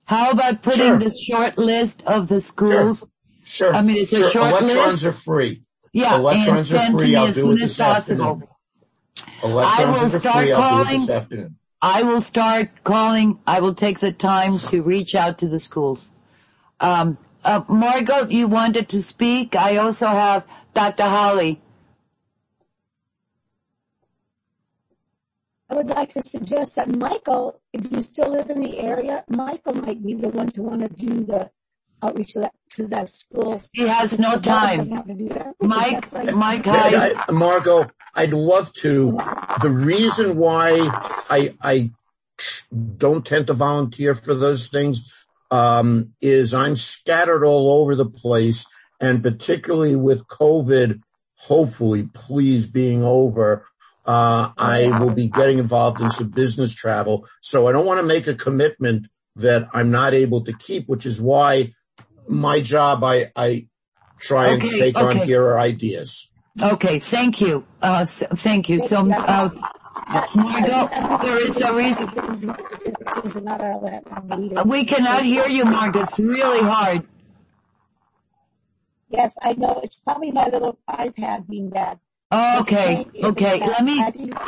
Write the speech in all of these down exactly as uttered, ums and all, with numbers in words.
How about putting Sure. the short list of the schools? Sure. Sure. I mean, it's a sure. short Electrons list. are free. Yeah, Electrons and are send free. me I'll as do soon it as this possible. afternoon. Electrons I will are start free. I'll do it calling. this afternoon. I will start calling. I will take the time to reach out to the schools. Um, uh, Margot, you wanted to speak. I also have Doctor Holly. I would like to suggest that Michael, if you still live in the area, Michael might be the one to want to do the outreach to that, to that school. He has no time. Mike, Mike has. I, Margot, I'd love to. The reason why I, I don't tend to volunteer for those things, um, is I'm scattered all over the place, and particularly with COVID, hopefully, please being over, Uh, I will be getting involved in some business travel. So I don't want to make a commitment that I'm not able to keep, which is why my job, I, I try and Okay, take on okay. here are ideas. Okay, thank you. Uh, so, thank you. So, uh, Margot, there is a reason. We cannot hear you, Margot. It's really hard. Yes, I know. It's probably my little iPad being bad. Okay, okay. Let me.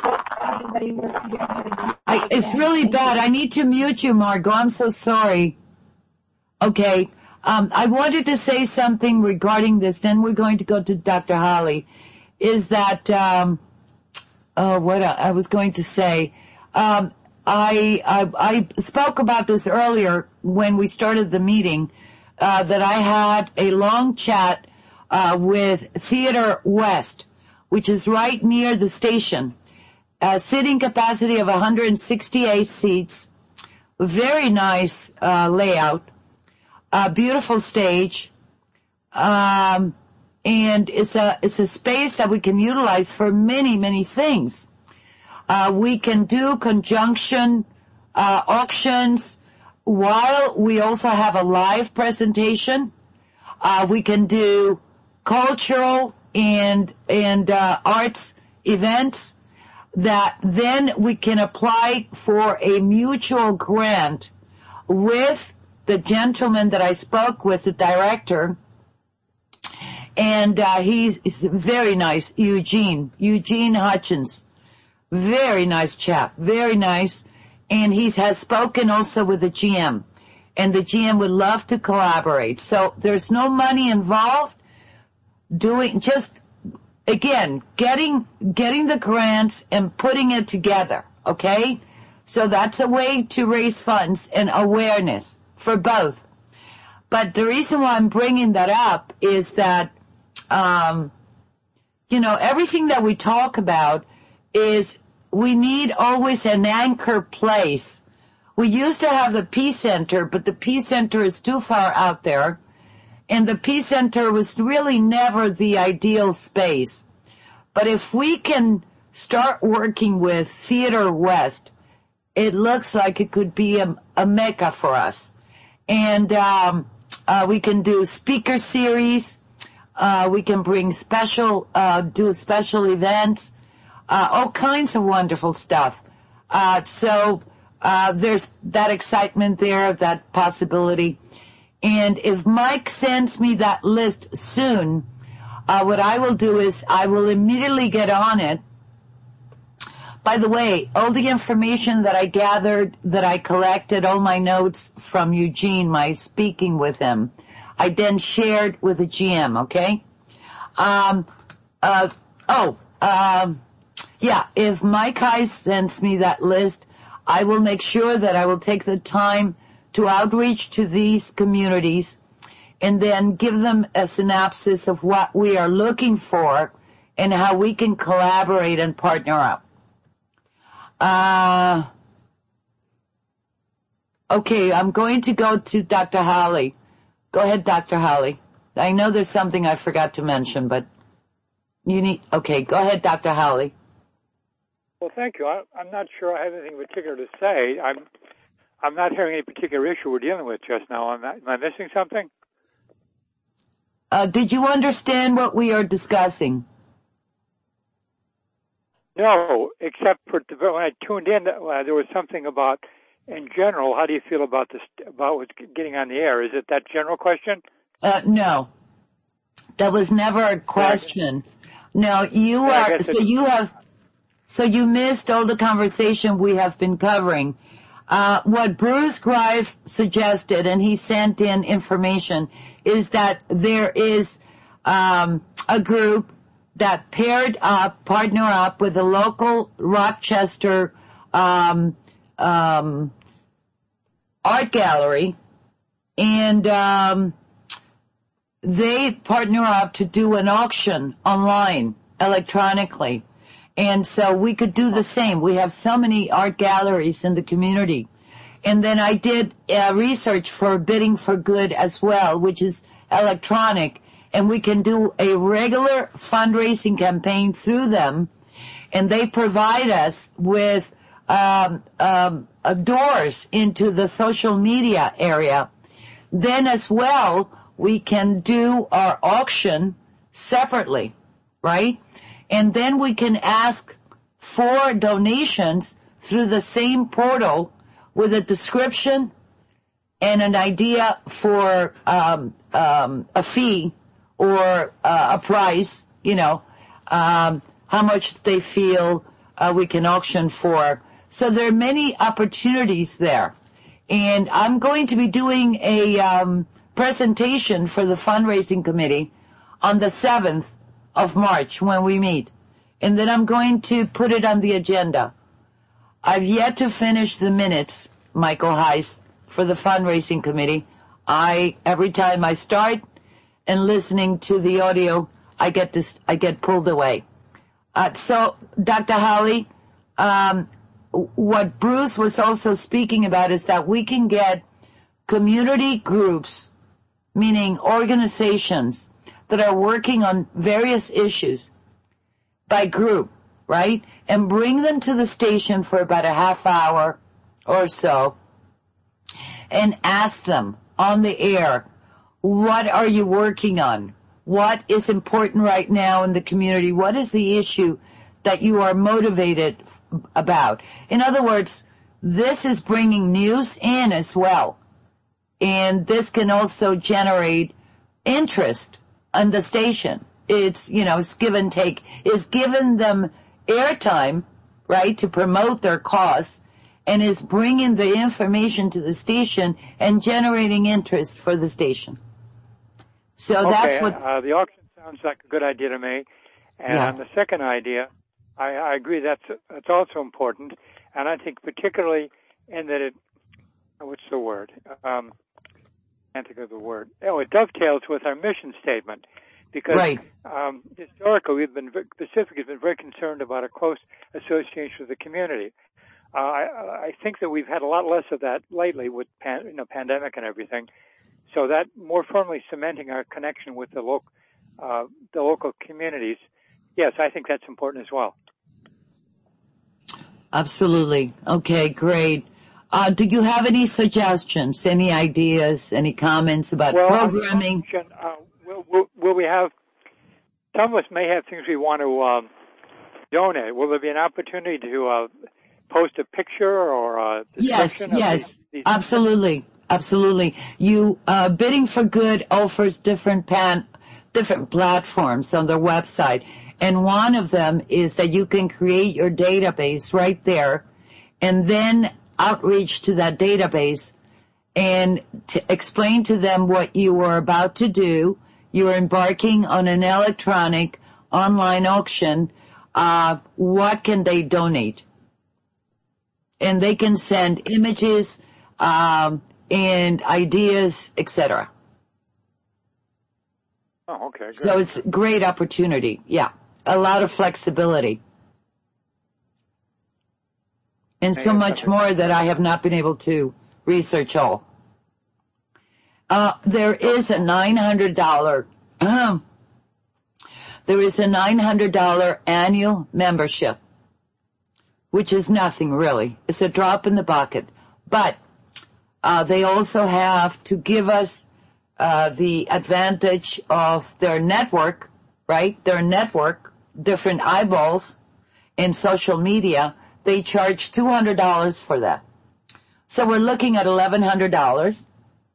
I, it's really bad. I need to mute you, Margot. I'm so sorry. Okay. Um, I wanted to say something regarding this. Then we're going to go to Doctor Holly. Is that um, oh, what I was going to say? Um, I, I I spoke about this earlier when we started the meeting. Uh, that I had a long chat uh, with Theater West, which is right near the station. A sitting capacity of one hundred sixty-eight seats. Very nice uh, layout. A beautiful stage. Um, and it's a, it's a space that we can utilize for many, many things. Uh, we can do conjunction uh, auctions while we also have a live presentation. Uh, we can do cultural and and uh, arts events that then we can apply for a mutual grant with the gentleman that I spoke with, the director, and uh, he's, he's very nice, Eugene, Eugene Hutchins, very nice chap, very nice, and he has spoken also with the G M, and the G M would love to collaborate. So there's no money involved. Doing just again getting getting the grants and putting it together, okay? So that's a way to raise funds and awareness for both. But the reason why I'm bringing that up is that um you know, everything that we talk about is we need always an anchor place. We used to have the Peace Center, but the Peace Center is too far out there. And the Peace Center was really never the ideal space. But if we can start working with Theater West, it looks like it could be a, a mecca for us. And um, uh, we can do speaker series. Uh, we can bring special, uh, do special events, uh, all kinds of wonderful stuff. Uh, so uh, there's that excitement there, that possibility. And if Mike sends me that list soon, uh, what I will do is I will immediately get on it. By the way, all the information that I gathered, that I collected, all my notes from Eugene, my speaking with him, I then shared with the G M, okay? Um, uh, oh, um, yeah, if Mike Heise sends me that list, I will make sure that I will take the time to outreach to these communities and then give them a synopsis of what we are looking for and how we can collaborate and partner up. Uh, okay, I'm going to go to Doctor Holly. Go ahead, Doctor Holly. I know there's something I forgot to mention, but you need, okay, go ahead, Doctor Holly. Well, thank you. I, I'm not sure I have anything particular to say. I'm I'm not hearing any particular issue we're dealing with just now. Am I, am I missing something? Uh, did you understand what we are discussing? No, except for the, when I tuned in, uh, there was something about in general, how do you feel about this, about what's getting on the air? Is it that general question? Uh, no. That was never a question. No, you are, so you have, so you missed all the conversation we have been covering. Uh, what Bruce Greif suggested, and he sent in information, is that there is, um, a group that paired up, partner up with a local Rochester, um, um, art gallery, and, um, they partner up to do an auction online, electronically. And so we could do the same. We have so many art galleries in the community. And then I did uh, research for Bidding for Good as well, which is electronic. And we can do a regular fundraising campaign through them. And they provide us with um, um, uh, doors into the social media area. Then as well, we can do our auction separately, right? And then we can ask for donations through the same portal with a description and an idea for um, um, a fee or uh, a price, you know, um, how much they feel uh, we can auction for. So there are many opportunities there. And I'm going to be doing a um, presentation for the fundraising committee on the seventh of March when we meet. And then I'm going to put it on the agenda. I've yet to finish the minutes, Michael Heiss, for the fundraising committee. I, every time I start and listening to the audio, I get this, I get pulled away. Uh, so, Doctor Holly, um, what Bruce was also speaking about is that we can get community groups, meaning organizations that are working on various issues by group, right? And bring them to the station for about a half hour or so and ask them on the air, what are you working on? What is important right now in the community? What is the issue that you are motivated about? In other words, this is bringing news in as well. And this can also generate interest on the station. It's, you know, it's give and take. It's giving them airtime, right, to promote their cause, and is bringing the information to the station and generating interest for the station. So okay, that's what... Uh, the auction sounds like a good idea to me. And yeah. on the second idea, I, I agree that's, that's also important. And I think particularly in that it, what's the word? Um, I can't think of the word. Oh, it dovetails with our mission statement. Because right. um, historically, we've been, Pacific has been very concerned about a close association with the community. Uh, I, I think that we've had a lot less of that lately with pan, you know, pandemic and everything. So that more firmly cementing our connection with the local, uh, the local communities. Yes, I think that's important as well. Absolutely. Okay, great. Uh, do you have any suggestions, any ideas, any comments about well, programming? Uh, will, will, will we have, some of us may have things we want to um, donate. Will there be an opportunity to uh, post a picture or a description? Yes, yes, these, these absolutely, absolutely. You, uh, Bidding for Good offers different pan, different platforms on their website. And one of them is that you can create your database right there and then outreach to that database and to explain to them what you are about to do. You are embarking on an electronic online auction. Uh, what can they donate? And they can send images, um, and ideas, et cetera. Oh, okay. Good. So it's a great opportunity. Yeah. A lot of flexibility. And so much more that I have not been able to research all. Uh, there is a nine hundred dollars, um, there is a nine hundred dollars annual membership, which is nothing really. It's a drop in the bucket. But, uh, they also have to give us, uh, the advantage of their network, right? Their network, different eyeballs in social media. They charge two hundred dollars for that. So we're looking at eleven hundred dollars.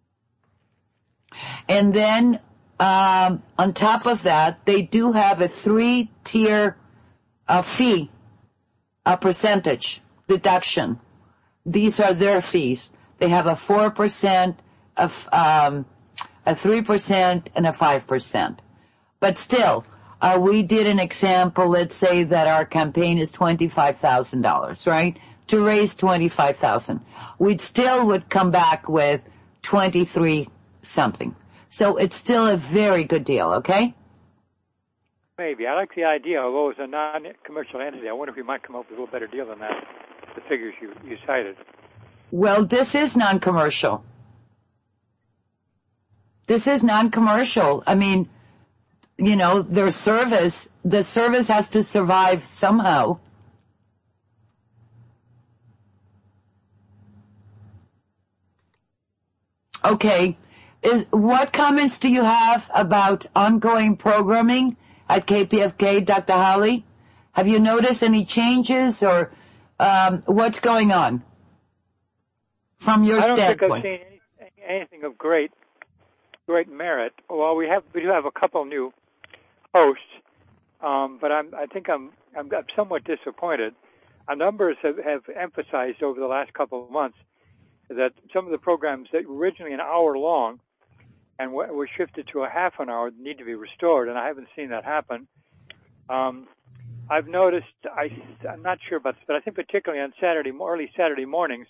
And then, um, on top of that, they do have a three-tier uh, fee, a percentage deduction. These are their fees. They have a four percent, a, um, a three percent, and a five percent. But still, uh, we did an example. Let's say that our campaign is twenty-five thousand dollars, right? To raise twenty-five thousand dollars. We'd still would come back with twenty-three something. So it's still a very good deal, okay? Maybe. I like the idea, although it's a non-commercial entity. I wonder if we might come up with a little better deal than that, the figures you, you cited. Well, this is non-commercial. This is non-commercial. I mean, you know, their service, the service has to survive somehow. Okay. Is, what comments do you have about ongoing programming at K P F K, Doctor Holly? Have you noticed any changes or um, what's going on from your I don't standpoint? think I've seen any, anything of great, great merit. Well, we have we do have a couple new hosts, um, but I'm I think I'm I'm somewhat disappointed. Our numbers have, have emphasized over the last couple of months that some of the programs that were originally an hour long and were shifted to a half an hour need to be restored, and I haven't seen that happen. Um, I've noticed, I, I'm not sure about this, but I think particularly on Saturday, early Saturday mornings,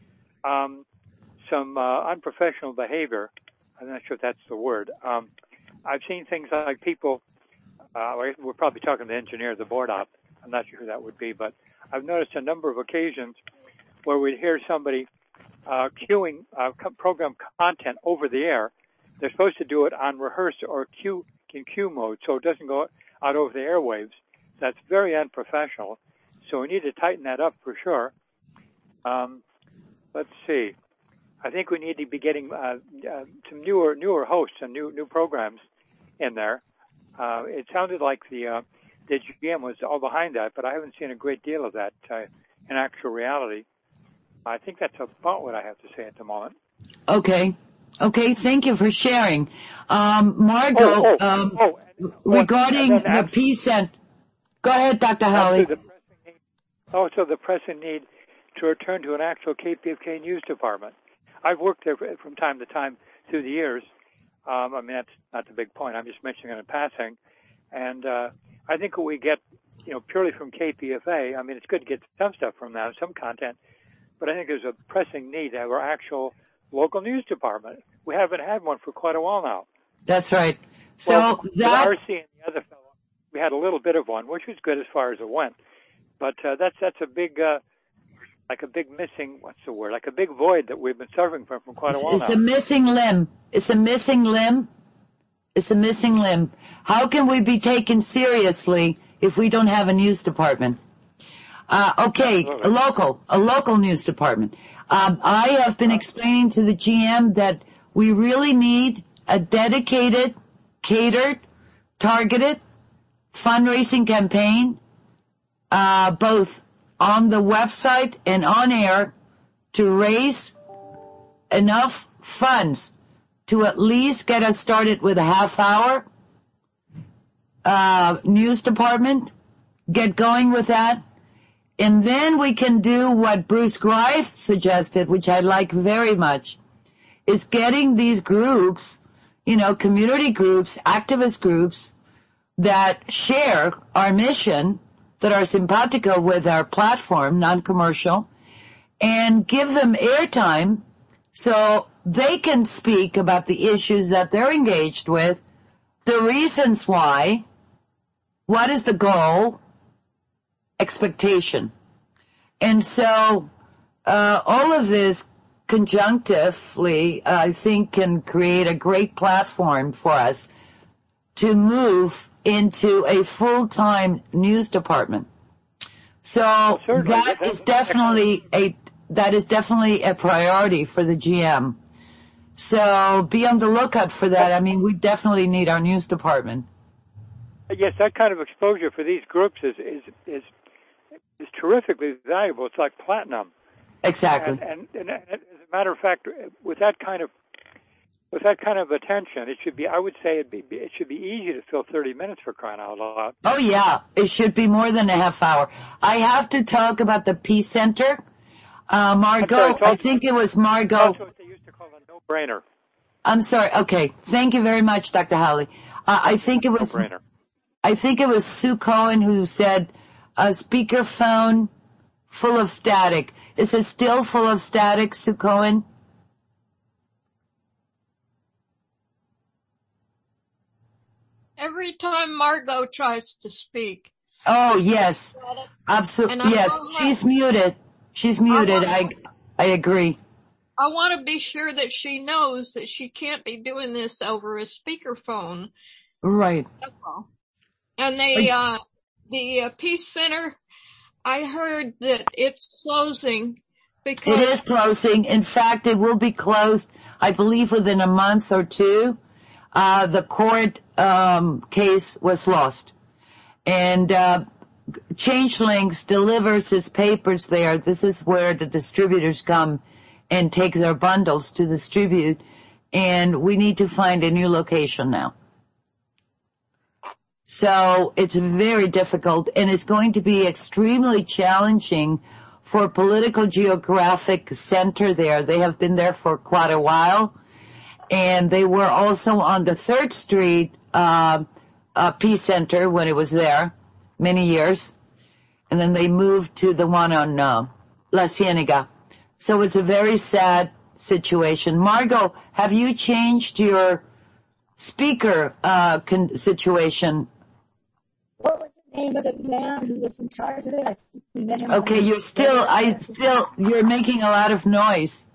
um, some uh, unprofessional behavior. I'm not sure if that's the word. Um, I've seen things like people, uh, we're probably talking to the engineer, the board op. I'm not sure who that would be, but I've noticed a number of occasions where we'd hear somebody uh, queuing uh, program content over the air. They're supposed to do it on rehearse or queue in queue mode, so it doesn't go out over the airwaves. That's very unprofessional. So we need to tighten that up for sure. Um, let's see. I think we need to be getting uh, uh, some newer newer hosts and new new programs in there. Uh, it sounded like the uh, the G M was all behind that, but I haven't seen a great deal of that uh, in actual reality. I think that's about what I have to say at the moment. Okay. Okay, thank you for sharing. Um, Margot, oh, oh, um, oh, and, regarding and the peace and... Go ahead, Doctor Holly. The need, also, the pressing need to return to an actual K P F K news department. I've worked there from time to time through the years. Um, I mean, that's not the big point. I'm just mentioning it in passing. And uh, I think what we get, you know, purely from K P F A, I mean, it's good to get some stuff from that, some content, but I think there's a pressing need to have our actual local news department. We haven't had one for quite a while now. That's right. So well, that... R C and the other fellow, we had a little bit of one, which was good as far as it went. But uh, that's that's a big, uh, like a big missing, what's the word, like a big void that we've been suffering from for quite a while it's now. It's a missing limb. It's a missing limb. It's a missing limb. How can we be taken seriously if we don't have a news department? Uh, okay, a local, a local news department. Um, I have been explaining to the G M that we really need a dedicated, catered, targeted fundraising campaign, uh, both on the website and on air to raise enough funds to at least get us started with a half hour, uh, news department, get going with that. And then we can do what Bruce Greif suggested, which I like very much, is getting these groups, you know, community groups, activist groups that share our mission, that are simpatico with our platform, non-commercial, and give them airtime so they can speak about the issues that they're engaged with, the reasons why, what is the goal, expectation. And so uh all of this conjunctively, I think, can create a great platform for us to move into a full-time news department. So well, that is definitely a that is definitely a priority for the G M. So be on the lookout for that. I mean, we definitely need our news department. Yes, that kind of exposure for these groups is is is, is terrifically valuable. It's like platinum. Exactly. And, and, and as a matter of fact, with that kind of with that kind of attention, it should be. I would say it be it should be easy to fill thirty minutes, for crying out loud. Oh yeah, it should be more than a half hour. I have to talk about the Peace Center. Uh, Margot, sorry, I think it was Margot. That's what they used to call a no-brainer. I'm sorry. Okay, thank you very much, Doctor Holly. Uh, I think it was. No-brainer. I think it was Sue Cohen who said, "A speakerphone full of static." Is it still full of static, Sue Cohen? Every time Margot tries to speak. Oh, yes. Absolutely. Yes. She's muted. She's muted. I, I agree. I want to be sure that she knows that she can't be doing this over a speakerphone. Right. That's all. And the, uh, the uh, Peace Center, I heard that it's closing because... It is closing. In fact, it will be closed, I believe, within a month or two. Uh, the court, um, case was lost. And, uh, Changelinks delivers its papers there. This is where the distributors come and take their bundles to distribute. And we need to find a new location now. So it's very difficult, and it's going to be extremely challenging for Political Geographic Center there. They have been there for quite a while. And they were also on the third Street uh, uh Peace Center when it was there, many years. And then they moved to the one on uh, La Cienega. So it's a very sad situation. Margot, have you changed your speaker uh con- situation? What was the name of the man who was in charge of it? I think we met him. Okay, you're still, I still, you're making a lot of noise.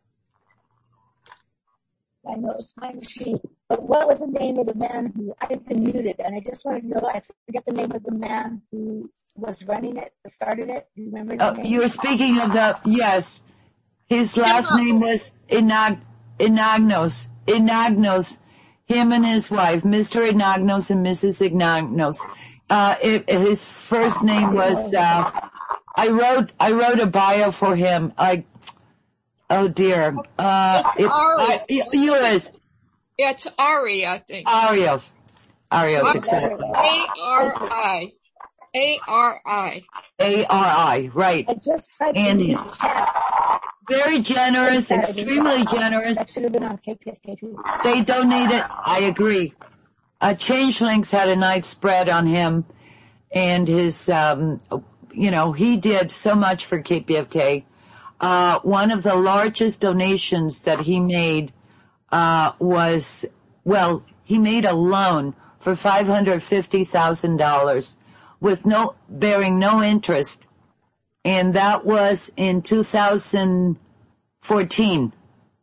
I know it's my machine. But what was the name of the man who, I've been muted, and I just want to know, I forget the name of the man who was running it, started it. Do you remember his Uh, name? you were speaking of the, yes. His last name was Inag, Inagnos. Inagnos. Him and his wife, Mister Inagnos and Missus Inagnos. Uh, it, his first name was, uh, I wrote, I wrote a bio for him. I, oh dear. Uh, It's Ari. I, U S It's Ari, I think. Arios. Arios, exactly. A R I. A R I. A R I, right. I just tried to Andy. read the chat. Very generous, extremely generous. That should have been on K P F K too. They donated, I agree. Uh, Changelinks had a night spread on him, and his, um, you know, he did so much for K P F K. Uh, one of the largest donations that he made, uh, was, well, he made a loan for five hundred fifty thousand dollars with no, bearing no interest. And that was in two thousand fourteen.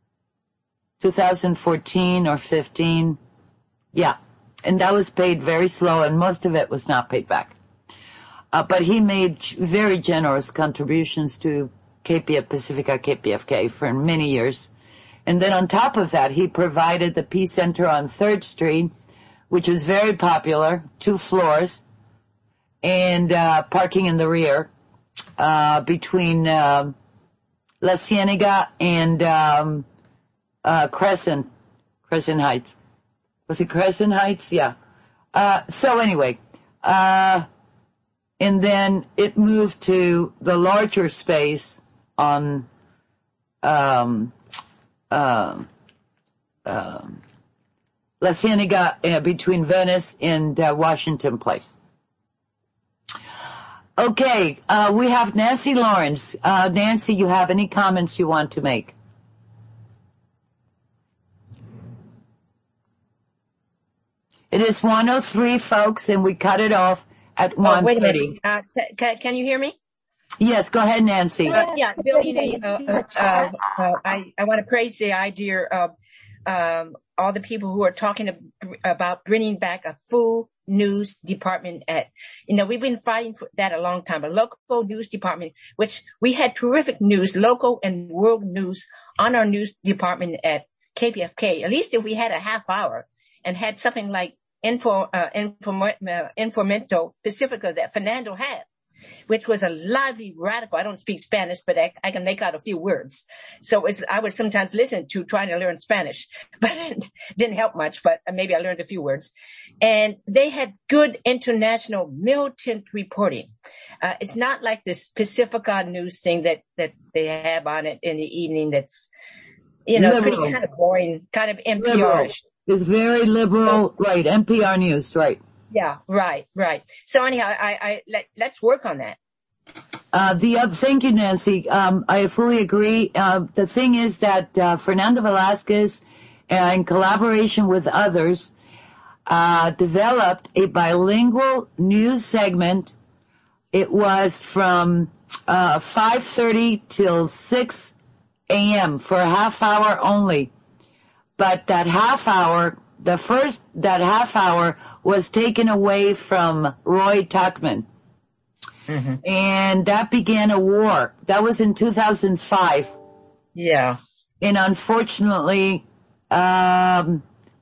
two thousand fourteen or fifteen. Yeah. And that was paid very slow, and most of it was not paid back. Uh, but he made very generous contributions to K P F, Pacifica K P F K for many years. And then on top of that, he provided the Peace Center on third Street, which was very popular, two floors, and uh parking in the rear, uh between uh, La Cienega and um uh Crescent, Crescent Heights. Was it Crescent Heights? Yeah. Uh, so anyway, uh, and then it moved to the larger space on, um, uh, uh, La Cienega, uh, between Venice and uh, Washington Place. Okay, uh, we have Nancy Lawrence. Uh, Nancy, you have any comments you want to make? It is one oh three, folks, and we cut it off at one thirty. Oh, wait a minute. Uh, c- can you hear me? Yes, go ahead, Nancy. Uh, yeah, Billy, uh, uh, uh, uh, I, I want to praise the idea of um, all the people who are talking about bringing back a full news department at, you know, we've been fighting for that a long time, a local news department, which we had terrific news, local and world news on our news department at K P F K. At least if we had a half hour and had something like Info, uh, Info, uh, Informato Pacifica that Fernando had. which was a lively radical. I don't speak Spanish, but I, I can make out a few words. So it was, I would sometimes listen to trying to learn Spanish, but it didn't help much, but maybe I learned a few words. And they had good international militant reporting. Uh, it's not like this Pacifica news thing that, that they have on it in the evening that's, you know, liberal. pretty kind of boring, kind of N P R-ish. It's very liberal, right, N P R News, right. Yeah, right, right. So anyhow, I, I, let, let's work on that. Uh, the uh, thank you, Nancy. Um, I fully agree. Uh, the thing is that uh, Fernando Velasquez, uh, in collaboration with others, uh, developed a bilingual news segment. It was from uh, five thirty till six a.m. for a half hour only. But that half hour, the first, that half hour was taken away from Roy Tuckman. Mm-hmm. And that began a war. That was in two thousand five. Yeah. And unfortunately, um,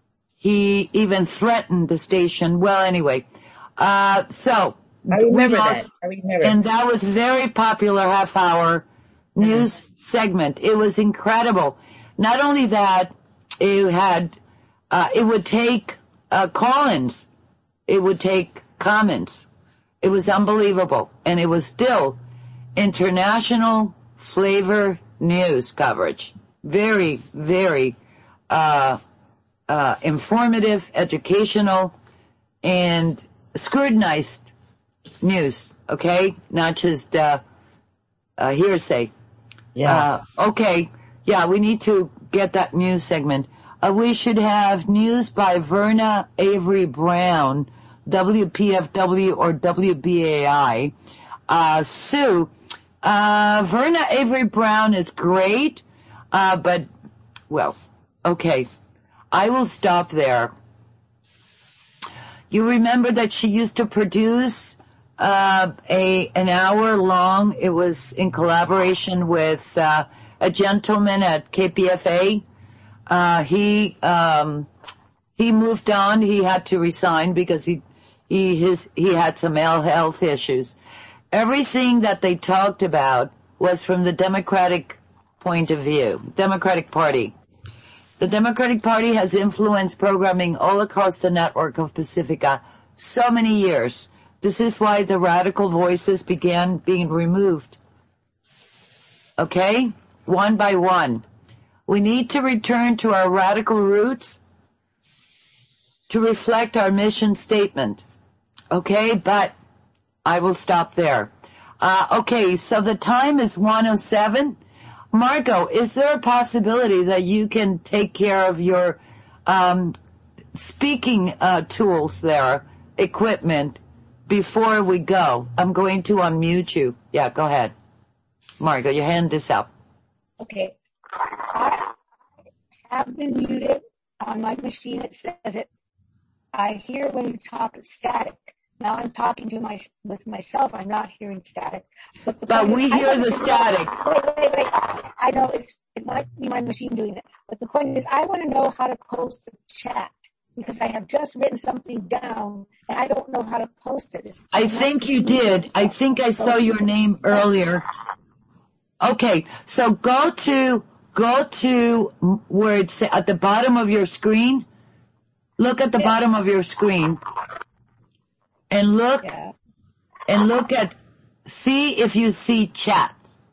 he even threatened the station. Well, anyway, uh, so. I remember that. I remember. And that was very popular half hour news mm-hmm. segment. It was incredible. Not only that, it had, uh, it would take, uh, call-ins. It would take comments. It was unbelievable. And it was still international flavor news coverage. Very, very, uh, uh, informative, educational, and scrutinized news. Okay? Not just, uh, uh, hearsay. Yeah. Uh, okay. Yeah, we need to get that news segment. Uh, we should have news by Verna Avery Brown, W P F W or W B A I. Uh, Sue, uh, Verna Avery Brown is great, uh, but, well, okay. I will stop there. You remember that she used to produce, uh, a, an hour long, it was in collaboration with, uh, a gentleman at K P F A. Uh, he, um, he moved on. He had to resign because he, he, his, he had some health issues. Everything that they talked about was from the Democratic point of view, Democratic Party. The Democratic Party has influenced programming all across the network of Pacifica so many years. This is why the radical voices began being removed. Okay? One by one. We need to return to our radical roots to reflect our mission statement. Okay, but I will stop there. Uh, okay, so the time is one oh seven. Margot, is there a possibility that you can take care of your um, speaking uh, tools there, equipment, before we go? I'm going to unmute you. Yeah, go ahead. Margot, your hand is up. Okay. I have been muted on my machine. It says it. I hear when you talk static. Now I'm talking to my with myself. I'm not hearing static. But, the but we is, hear the static. Wait, wait, wait. I know it's, it might be my machine doing it. But the point is, I want to know how to post a chat because I have just written something down and I don't know how to post it. It's I think you did. I think I saw your name earlier. Okay, so go to go to where it's at the bottom of your screen. Look at the yeah. bottom of your screen. And look, yeah. and look at, see if you see chat.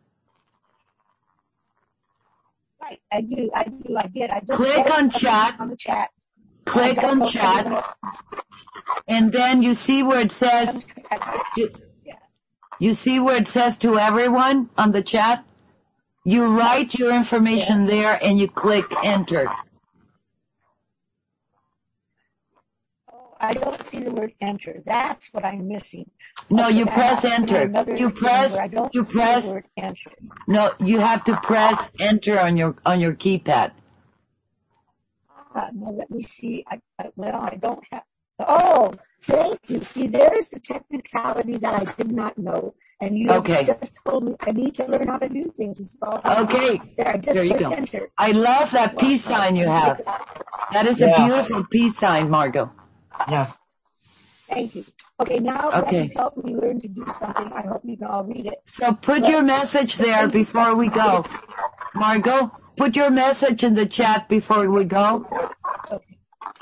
Right, I do, I do, I did. I just click on chat. On the chat. Click on chat. And then you see where it says, you, you see where it says to everyone on the chat? You write your information yeah. there and you click enter. I don't see the word enter. That's what I'm missing. No, you press enter. You press, you press, the word enter. No, you have to press enter on your, on your keypad. Uh, now let me see. I, I, well, I don't have, oh, thank you. See, there's the technicality that I did not know. And you okay. just told me I need to learn how to do things. It's all okay. There, there you go. Enter. I love that peace sign you have. That is a yeah. beautiful peace sign, Margot. Yeah. Thank you. Okay, now that Okay. you've helped me learn to do something, I hope you can all read it. So put But- your message there before we go. Margot, put your message in the chat before we go. Okay.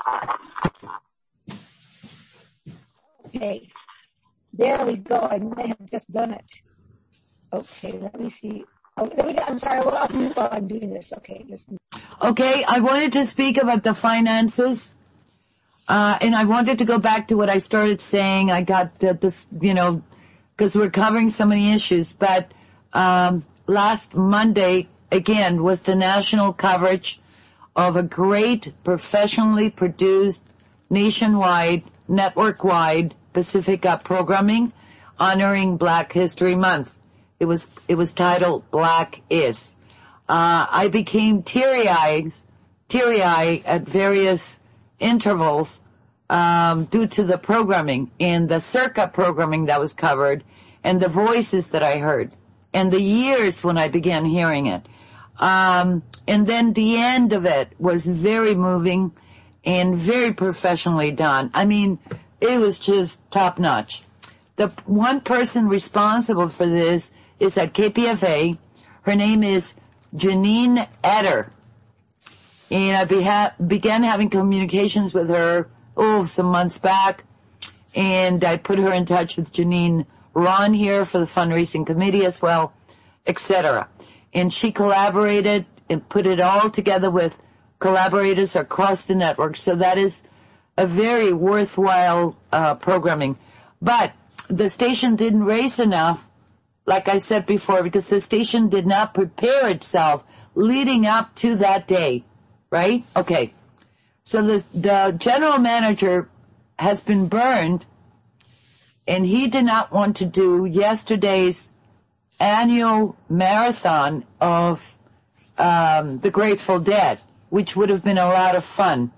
Okay. There we go. I may have just done it. Okay, let me see. Oh, let me, I'm sorry. Well, I'll do while I'm doing this. Okay, just Okay, I wanted to speak about the finances. Uh, and I wanted to go back to what I started saying. I got uh, this, you know, because we're covering so many issues. But um, last Monday, again, was the national coverage of a great professionally produced, nationwide, network-wide Pacific Up programming honoring Black History Month. It was it was titled Black Is. Uh, I became teary-eyed, teary-eyed at various intervals um, due to the programming and the circa programming that was covered and the voices that I heard and the years when I began hearing it. Um, and then the end of it was very moving and very professionally done. I mean, it was just top-notch. The one person responsible for this is at K P F A. Her name is Janine Eder. And I beha- began having communications with her, oh, some months back. And I put her in touch with Janine Ron here for the fundraising committee as well, et cetera. And she collaborated and put it all together with collaborators across the network. So that is a very worthwhile uh, programming. But the station didn't raise enough, like I said before, because the station did not prepare itself leading up to that day. Right? Okay. So the, the general manager has been burned, and he did not want to do yesterday's annual marathon of um, the Grateful Dead, which would have been a lot of fun.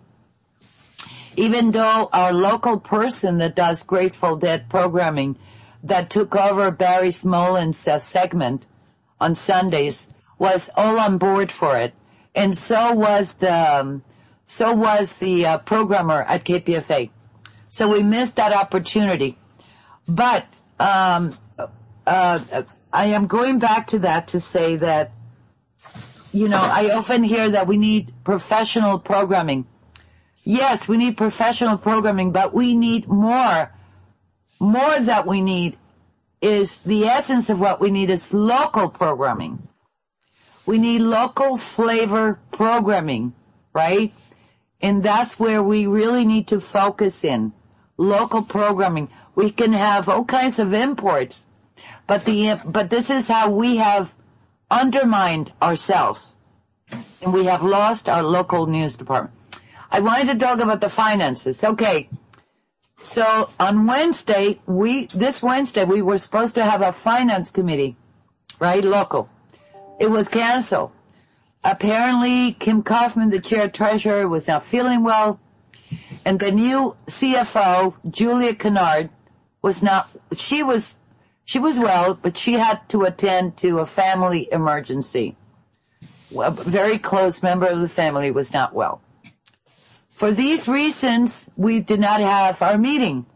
Even though our local person that does Grateful Dead programming that took over Barry Smolin's uh, segment on Sundays was all on board for it. And so was the, um, so was the uh, programmer at K P F A. So we missed that opportunity. But, um, uh, I am going back to that to say that, you know, I often hear that we need professional programming. Yes, we need professional programming, but we need more. More that we need is the essence of what we need is local programming. We need local flavor programming, right? And that's where we really need to focus in. Local programming. We can have all kinds of imports, but the, but this is how we have undermined ourselves. And we have lost our local news department. I wanted to talk about the finances. Okay. So on Wednesday, we, this Wednesday, we were supposed to have a finance committee, right? Local. It was canceled. Apparently, Kim Kaufman, the chair treasurer, was not feeling well, and the new C F O, Julia Kennard, was not, she was, she was well, but she had to attend to a family emergency. A very close member of the family was not well. For these reasons, we did not have our meeting.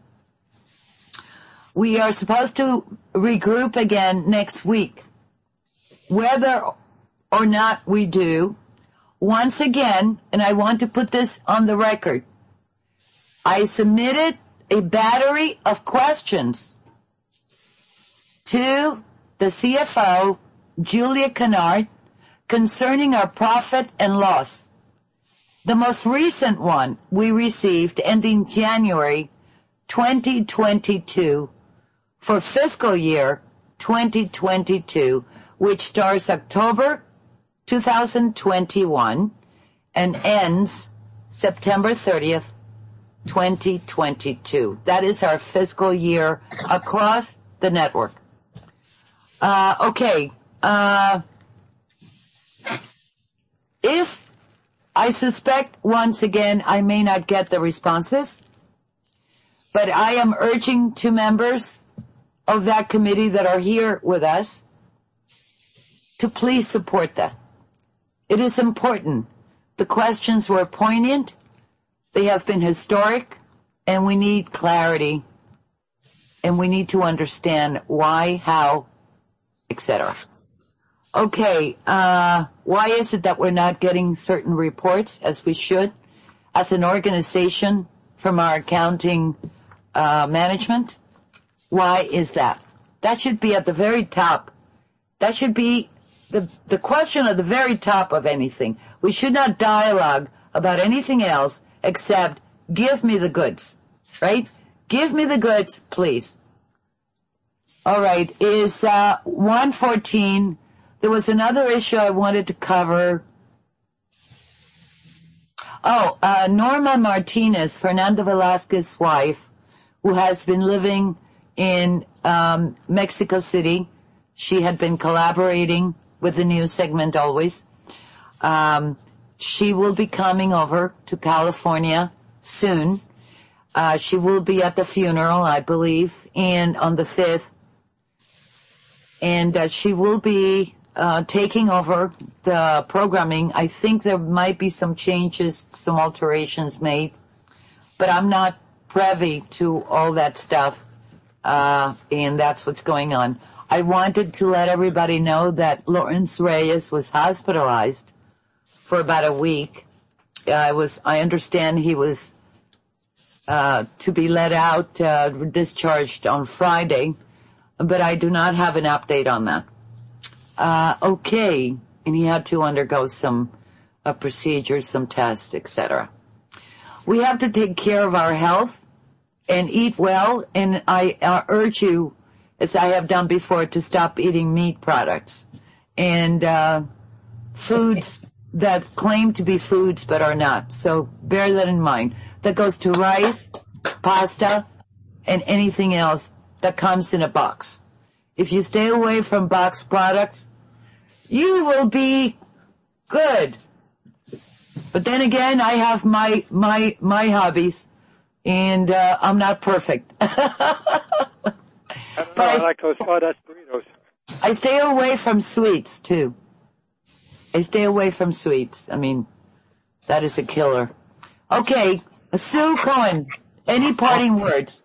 We are supposed to regroup again next week. Whether or not we do, once again, and I want to put this on the record, I submitted a battery of questions to the C F O, Julia Kennard, concerning our profit and loss. The most recent one we received ending January twenty twenty-two for fiscal year twenty twenty-two, which starts October two thousand twenty-one and ends September thirtieth, twenty twenty-two. That is our fiscal year across the network. Uh, okay. Uh, if I suspect once again I may not get the responses, but I am urging two members of that committee that are here with us to please support that. It is important. The questions were poignant, they have been historic, and we need clarity and we need to understand why, how, et cetera. Okay, uh, why is it that we're not getting certain reports as we should as an organization from our accounting uh, management? Why is that? That should be at the very top. That should be the, the question at the very top of anything. We should not dialogue about anything else except give me the goods, right? Give me the goods, please. All right, is uh, one fourteen. There was another issue I wanted to cover. Oh, uh, Norma Martinez, Fernando Velasquez's wife, who has been living in um, Mexico City. She had been collaborating with the news segment always. Um, she will be coming over to California soon. Uh, she will be at the funeral, I believe, and on the fifth. And uh, she will be uh, taking over the programming. I think there might be some changes, some alterations made, but I'm not privy to all that stuff, uh, and that's what's going on. I wanted to let everybody know that Lawrence Reyes was hospitalized for about a week. Uh, I was, I understand he was uh, to be let out, uh, discharged on Friday, but I do not have an update on that. Uh, okay, and he had to undergo some uh, procedures, some tests, et cetera. We have to take care of our health and eat well, and I uh, urge you, as I have done before, to stop eating meat products and uh foods that claim to be foods but are not. So bear that in mind. That goes to rice, pasta, and anything else that comes in a box. If you stay away from box products, you will be good. But then again, I have my my my hobbies, and uh, I'm not perfect. I don't know, I, I like those sawdust burritos. I stay away from sweets, too. I stay away from sweets. I mean, that is a killer. Okay, Sue Cohen, any parting words?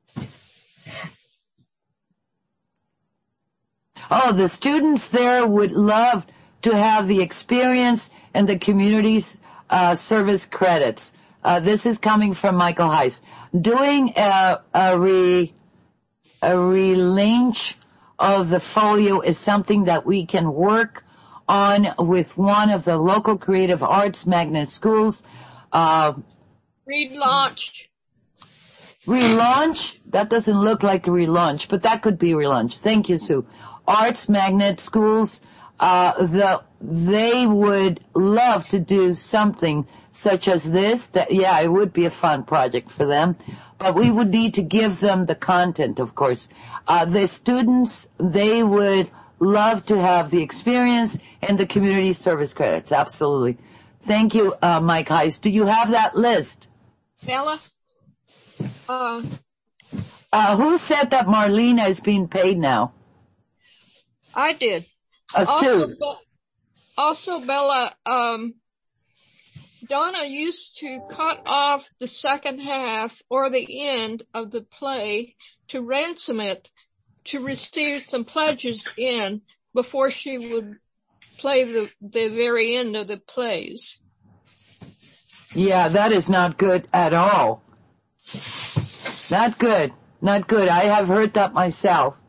Oh, the students there would love to have the experience and the community's uh, service credits. Uh, this is coming from Michael Heiss. Doing a, a re... A relaunch of the folio is something that we can work on with one of the local creative arts magnet schools. Uh, Relaunch. Relaunch? That doesn't look like a relaunch, but that could be relaunch. Thank you, Sue. Arts magnet schools, uh, the, they would love to do something such as this. That, yeah, it would be a fun project for them. But we would need to give them the content, of course. Uh, the students, they would love to have the experience and the community service credits. Absolutely. Thank you, uh, Mike Heiss. Do you have that list? Bella? Uh, uh, who said that Marlena is being paid now? I did. Uh, also, Sue. Be- also, Bella, um, Donna used to cut off the second half or the end of the play to ransom it to receive some pledges in before she would play the, the very end of the plays. Yeah, that is not good at all. Not good. Not good. I have heard that myself.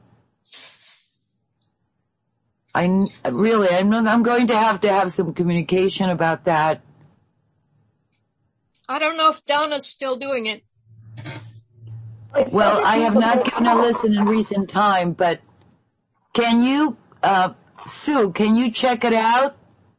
I really, I'm, I'm going to have to have some communication about that. I don't know if Donna's still doing it. Well, I have not given a listen in recent time, but can you, uh, Sue, can you check it out?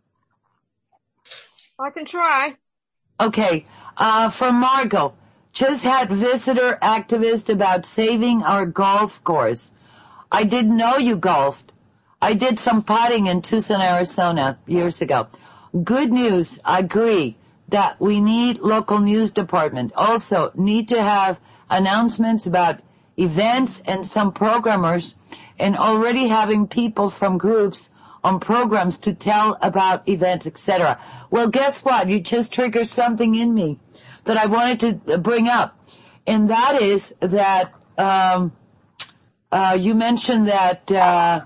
I can try. Okay, uh, from Margot. Just had visitor activist about saving our golf course. I didn't know you golfed. I did some putting in Tucson, Arizona years ago. Good news, I agree that we need local news department. Also need to have announcements about events and some programmers, and already having people from groups on programs to tell about events, et cetera. Well, guess what? You just triggered something in me that I wanted to bring up, and that is that um uh, you mentioned that, uh,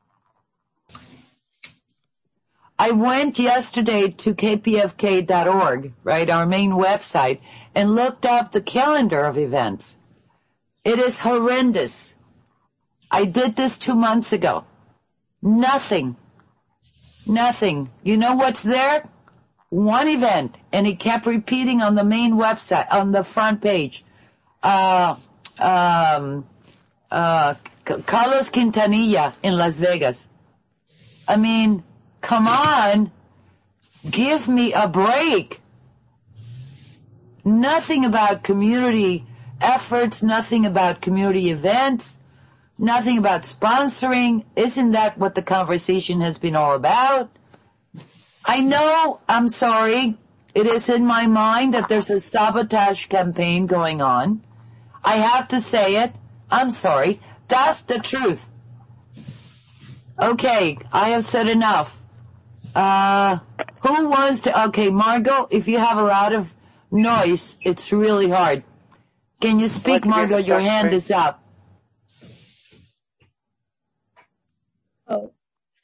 I went yesterday to k p f k dot org, right, our main website, and looked up the calendar of events. It is horrendous. I did this two months ago. Nothing. Nothing. You know what's there? One event, and it kept repeating on the main website, on the front page. Uh, um, uh, Carlos Quintanilla in Las Vegas. I mean, come on, give me a break. Nothing about community efforts, nothing about community events, nothing about sponsoring. Isn't that what the conversation has been all about? I know, I'm sorry, it is in my mind that there's a sabotage campaign going on. I have to say it. I'm sorry. That's the truth. Okay, I have said enough. Uh, who wants to, okay, Margot, if you have a lot of noise, it's really hard. Can you speak, Margot? Your hand is up. Oh.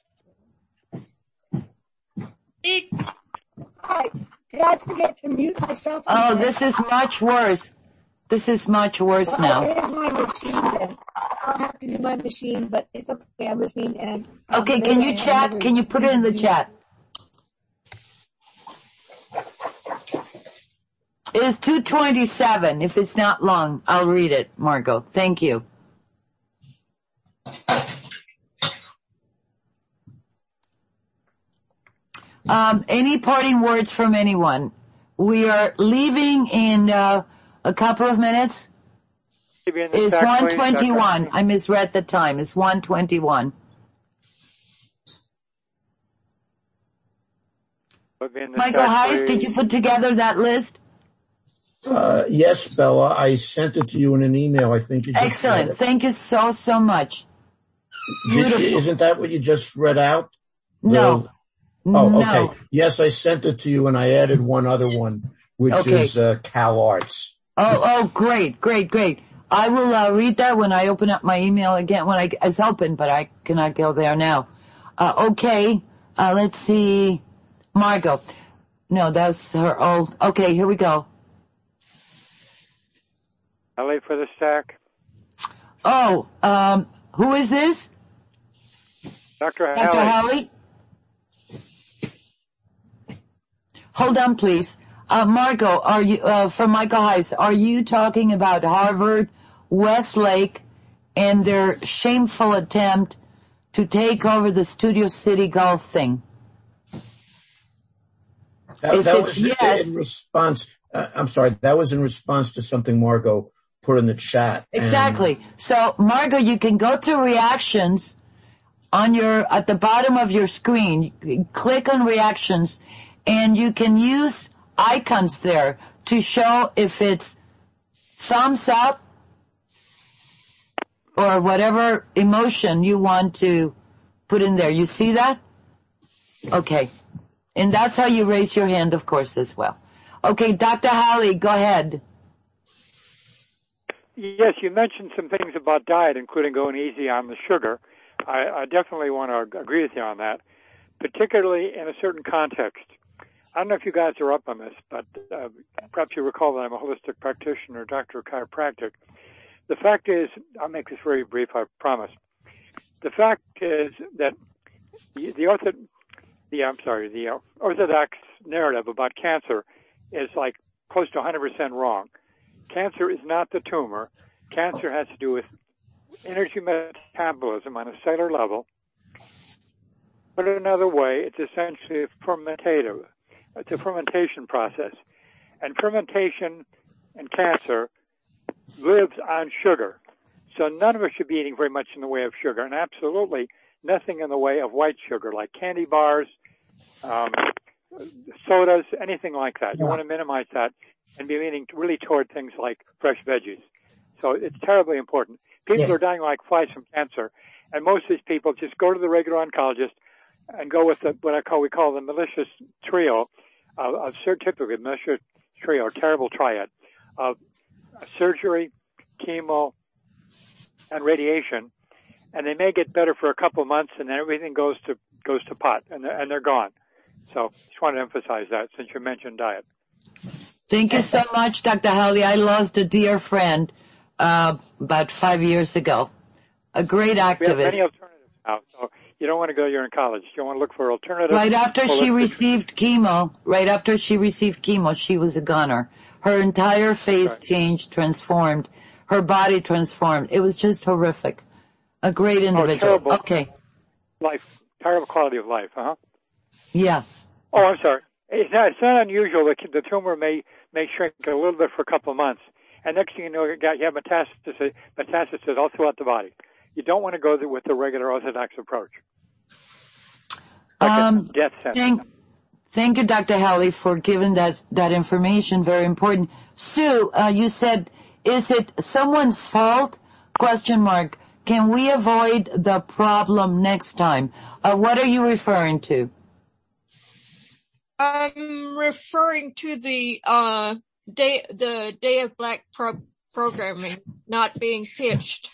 Speak. Hi. Did I forget to mute myself? Oh, this is much worse. This is much worse well, now. Here's my machine then. I'll have to do my machine, but it's okay. I'm listening. And um, okay, can you chat? Can you put it in the chat? It's two twenty-seven. If it's not long, I'll read it, Margot. Thank you. Um, any parting words from anyone? We are leaving in uh, a couple of minutes. It's one twenty-one. I misread the time. It's one twenty-one. Michael Heiss, did you put together that list? Uh, yes, Bella. I sent it to you in an email. I think you just Excellent. Thank you so, so much. Beautiful. Did, isn't that what you just read out? No. The, oh, no. okay. Yes, I sent it to you, and I added one other one, which okay. is uh, Cal Arts. Oh, oh, great, great, great. I will uh, read that when I open up my email again. When I, it's open, but I cannot go there now. Uh, okay. Uh, let's see. Margot. No, that's her old. Okay, here we go. Hallie for the stack. Oh, um, who is this? Doctor Hallie. Doctor Hallie? Hold on, please. Uh, Margot, are you, uh, from Michael Heiss, are you talking about Harvard, Westlake, and their shameful attempt to take over the Studio City golf thing? That, that was yes. in response, uh, I'm sorry, that was in response to something Margot put in the chat. Exactly. And so, Margot, you can go to reactions on your, at the bottom of your screen. You click on reactions, and you can use icons there to show if it's thumbs up or whatever emotion you want to put in there. You see that? Okay. And that's how you raise your hand, of course, as well. Okay, Doctor Hallie, go ahead. Yes, you mentioned some things about diet, including going easy on the sugar. I, I definitely want to agree with you on that, particularly in a certain context. I don't know if you guys are up on this, but uh, perhaps you recall that I'm a holistic practitioner, doctor of chiropractic. The fact is, I'll make this very brief, I promise. The fact is that the, the, ortho, the I'm sorry, the uh, orthodox narrative about cancer is like close to one hundred percent wrong. Cancer is not the tumor. Cancer has to do with energy metabolism on a cellular level. But another way, it's essentially fermentative. It's a fermentation process. And fermentation and cancer lives on sugar. So none of us should be eating very much in the way of sugar, and absolutely nothing in the way of white sugar, like candy bars, um, sodas, anything like that. You want to minimize that and be leaning really toward things like fresh veggies. So it's terribly important. People yes. are dying like flies from cancer, and most of these people just go to the regular oncologist and go with the, what I call, we call the malicious trio of, of typically malicious trio, terrible triad of surgery, chemo, and radiation, and they may get better for a couple of months, and then everything goes to goes to pot, and they're, and they're gone. So just want to emphasize that since you mentioned diet. Thank you so much, Doctor Hawley. I lost a dear friend uh about five years ago. A great activist. We have many alternatives now, so you don't want to go, you're in college. You want to look for alternatives. Right after she received chemo, right after she received chemo, she was a goner. Her entire face right. changed, transformed. Her body transformed. It was just horrific. A great individual. Oh, terrible. Okay. Life, terrible quality of life, huh? Yeah. Oh, I'm sorry. It's not, it's not unusual that the tumor may, may shrink a little bit for a couple of months. And next thing you know, you have metastasis, metastasis all throughout the body. You don't want to go with the regular Orthodox approach. Like um, death sentence. Thank, thank you, Doctor Hawley, for giving that, that information. Very important. Sue, uh, you said, is it someone's fault? Question mark. Can we avoid the problem next time? Uh, what are you referring to? I'm referring to the, uh, day, the Day of Black pro- programming not being pitched.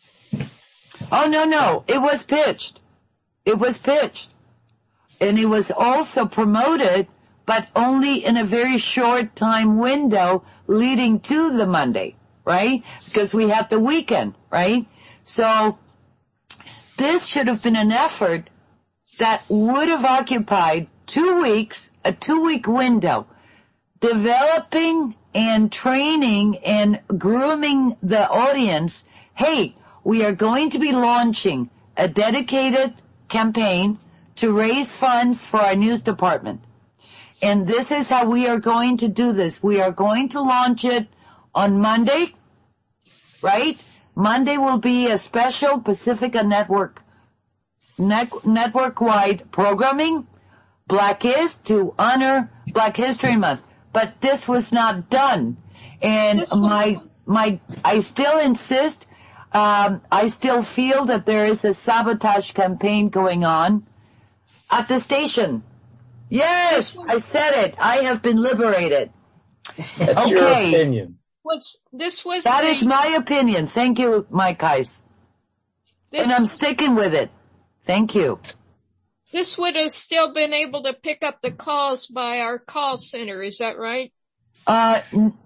Oh, no, no. It was pitched. It was pitched. And it was also promoted, but only in a very short time window leading to the Monday, right? Because we had the weekend, right? So this should have been an effort that would have occupied two weeks, a two-week window, developing and training and grooming the audience. Hey, we are going to be launching a dedicated campaign to raise funds for our news department. And this is how we are going to do this. We are going to launch it on Monday, right? Monday will be a special Pacifica Network, net, network-wide programming, Black is to honor Black History Month. But this was not done. And my, my, I still insist, um, I still feel that there is a sabotage campaign going on at the station. Yes, I said it. I have been liberated. That's okay. Your opinion. Was, this was that the, is my opinion. Thank you, Mike Heiss. And I'm sticking with it. Thank you. This would have still been able to pick up the calls by our call center. Is that right? Uh,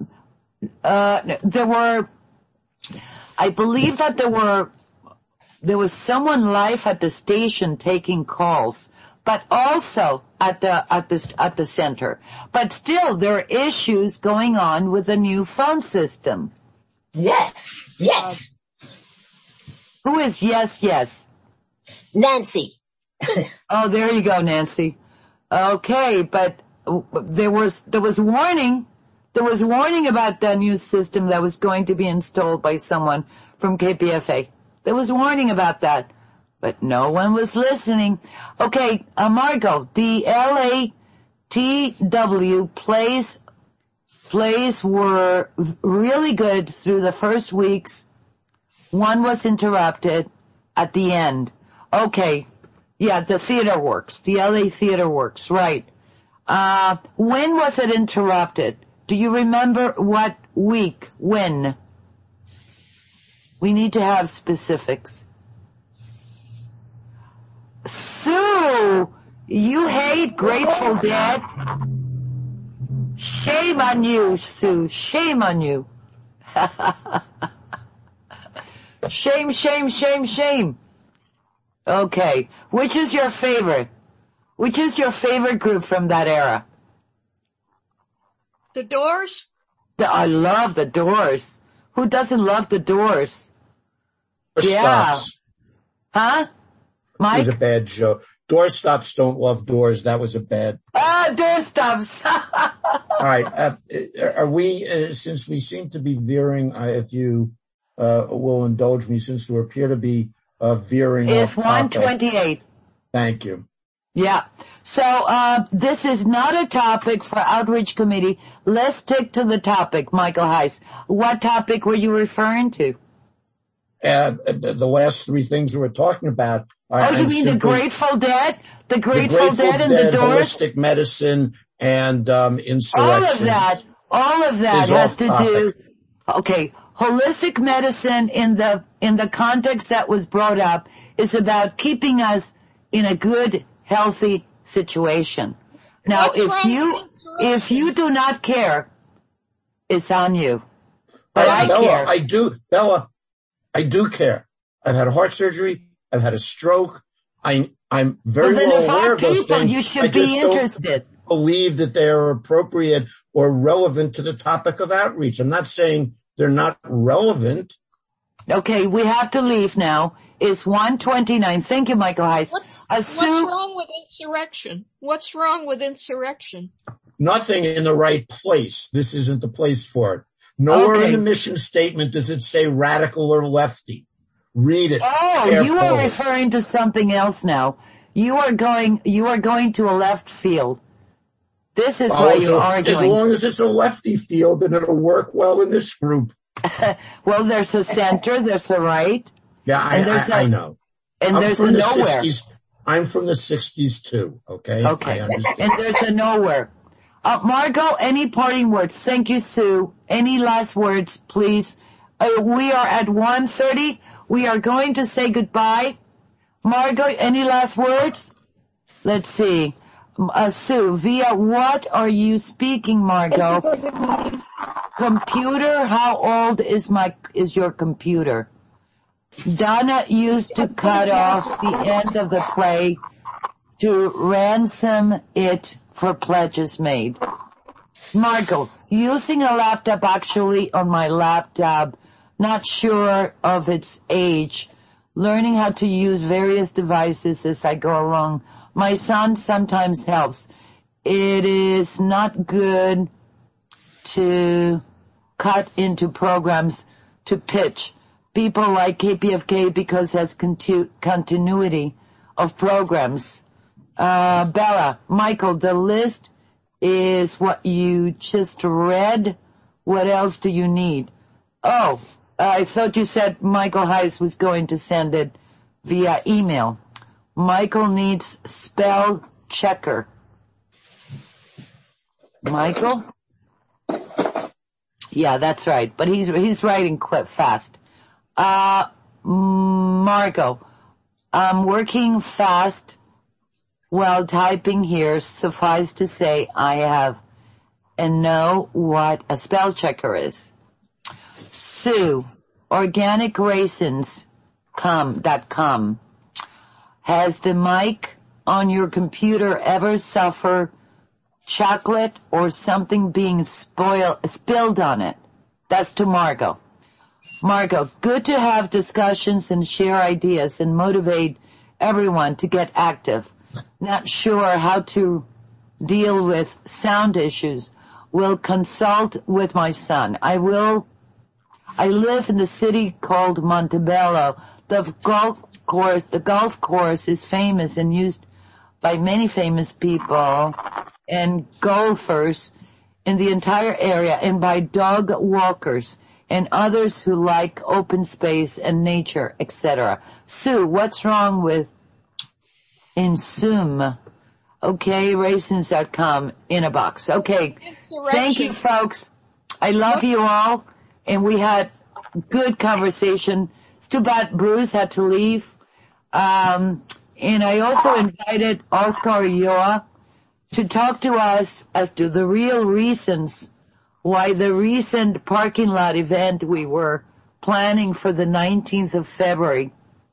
uh, there were, I believe that there were, there was someone live at the station taking calls, but also at the, at the, at the center. But still, there are issues going on with the new phone system. Yes, yes. Uh, who is yes, yes? Nancy. Oh, there you go, Nancy. Okay, but there was, there was warning, there was warning about the new system that was going to be installed by someone from K P F A. There was warning about that, but no one was listening. Okay, uh, Margot, the L A T W plays, plays were really good through the first weeks. One was interrupted at the end. Okay. Yeah, the theater works. The L A Theater Works, right. Uh, when was it interrupted? Do you remember what week? When? We need to have specifics. Sue, you hate Grateful Dead? Shame on you, Sue. Shame on you. Shame, shame, shame, shame. Okay. Which is your favorite? Which is your favorite group from that era? The Doors? The, I love the Doors. Who doesn't love the Doors? The yeah. Stops. Huh? Mike? It was a bad joke. Doorstops don't love doors. That was a bad. Ah, Doorstops. All right. Uh, are we, uh, since we seem to be veering, uh, if you uh, will indulge me, since we appear to be uh, veering It's off one twenty-eight. Thank you. Yeah. So, uh, this is not a topic for Outreach Committee. Let's stick to the topic, Michael Heiss. What topic were you referring to? Uh, the last three things we were talking about. Oh, you mean simply, the Grateful Dead? The Grateful, the Grateful Dead and Dead, the Doors? Holistic medicine and, um, insurrection. All of that, all of that has to topic. do, okay, Holistic medicine in the, in the context that was brought up is about keeping us in a good, healthy situation. Now, What's if wrong you, with insurrection? if you do not care, it's on you. But Uh, I Bella, care. I do, Bella, I do care. I've had a heart surgery. I've had a stroke. I, I'm very Well, then well if aware our of those people, things. you I should be just don't interested. believe that they are appropriate or relevant to the topic of outreach. I'm not saying they're not relevant. Okay, we have to leave now. It's one twenty-nine. Thank you, Michael Heiss. What's, Uh, what's Sue, wrong with insurrection? What's wrong with insurrection? Nothing in the right place. This isn't the place for it. Nowhere Okay. in the mission statement does it say radical or lefty. Read it. oh, you are carefully. referring to something else now. You are going, you are going to a left field. This is Oh, why so you're as arguing. long as it's a lefty field, then it'll work well in this group. Well, there's a center, there's a right, Yeah, I, And there's I, a- I know. and I'm there's from a the nowhere. sixties. I'm from the sixties too. Okay. Okay. I understand. And there's a nowhere. Uh, Margot, any parting words? Thank you, Sue. Any last words, please? Uh, we are at one thirty. We are going to say goodbye. Margot, any last words? Let's see. Uh, Sue, via what are you speaking, Margot? Computer, how old is my, is your computer? Donna used to cut off the end of the play to ransom it for pledges made. Margot, using a laptop actually on my laptop, not sure of its age, learning how to use various devices as I go along. My son sometimes helps. It is not good to cut into programs to pitch. People like K P F K because it has conti- continuity of programs. Uh, Bella, Michael, the list is what you just read. What else do you need? Oh, I thought you said Michael Heiss was going to send it via email. Michael needs spell checker. Michael? Yeah, that's right. But he's he's writing quite fast. Uh, Margot, I'm working fast while typing here. Suffice to say, I have and know what a spell checker is. Sue, organic raisins dot com. Has the mic on your computer ever suffer chocolate or something being spoiled, spilled on it? That's to Margot. Margot, good to have discussions and share ideas and motivate everyone to get active. Not sure how to deal with sound issues. Will consult with my son. I will, I live in the city called Montebello. The golf course, the golf course is famous and used by many famous people and golfers in the entire area and by dog walkers and others who like open space and nature, et cetera. Sue, what's wrong with Insum? Okay, raisins dot com in a box. Okay, thank you, folks. I love you all, and we had good conversation. It's too bad Bruce had to leave. Um, and I also invited Oscar Ulloa to talk to us as to the real reasons why the recent parking lot event we were planning for the nineteenth of February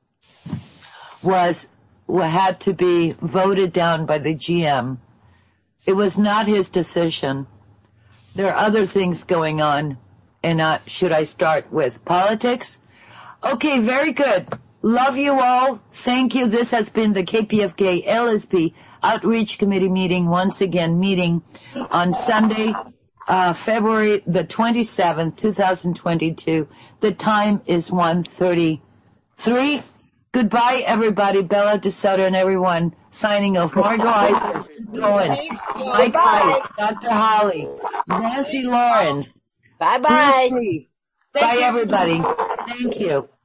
was had to be voted down by the G M. It was not his decision. There are other things going on, and uh, should I start with politics? Okay, very good. Love you all. Thank you. This has been the K P F K L S P Outreach Committee meeting, once again meeting on Sunday, uh, February the twenty-seventh, twenty twenty-two. The time is one thirty-three. Goodbye, everybody. Bella DeSoto and everyone signing off. Margot Heiss, Cohen, Mike White, Doctor Holly, Nancy Lawrence. Bye bye. Bye, everybody. Thank you.